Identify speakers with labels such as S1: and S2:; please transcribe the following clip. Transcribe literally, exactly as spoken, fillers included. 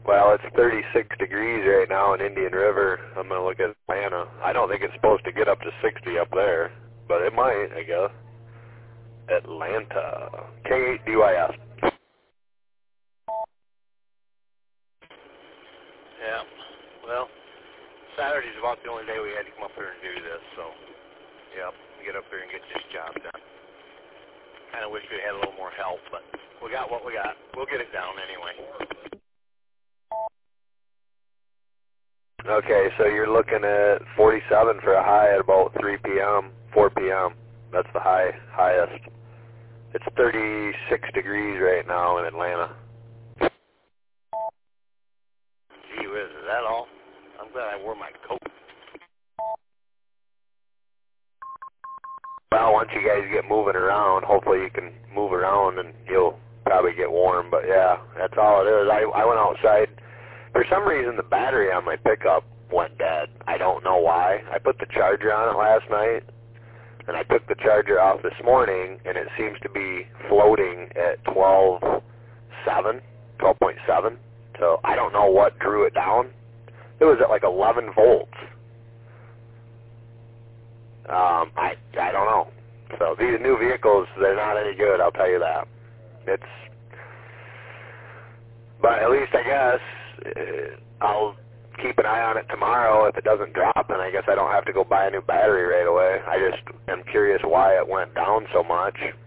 S1: Well, it's thirty-six degrees right now in Indian River. I'm going to look at Atlanta. I don't think it's supposed to get up to sixty up there, but it might, I guess. Atlanta. K eight D Y S.
S2: Yeah. Well, Saturday's about the only day we had to come up here and do this, so, yep, get up here and get this job done. Kind of wish we had a little more help, but we got what we got. We'll get it down anyway.
S1: Okay, so you're looking at forty-seven for a high at about three p m, four p m That's the high, highest. It's thirty-six degrees right now in Atlanta.
S2: Gee whiz, is that all? I'm glad I wore my coat.
S1: Well, once you guys get moving around, hopefully you can move around and you'll probably get warm. But yeah, that's all it is. I, I went outside. For some reason, the battery on my pickup went dead. I don't know why. I put the charger on it last night, and I took the charger off this morning, and it seems to be floating at twelve point seven, twelve point seven. So I don't know what drew it down. It was at like eleven volts. Um, I I don't know. So these new vehicles, they're not any good, I'll tell you that. It's, but at least I guess uh, I'll keep an eye on it tomorrow. If it doesn't drop, then I guess I don't have to go buy a new battery right away. I just am curious why it went down so much.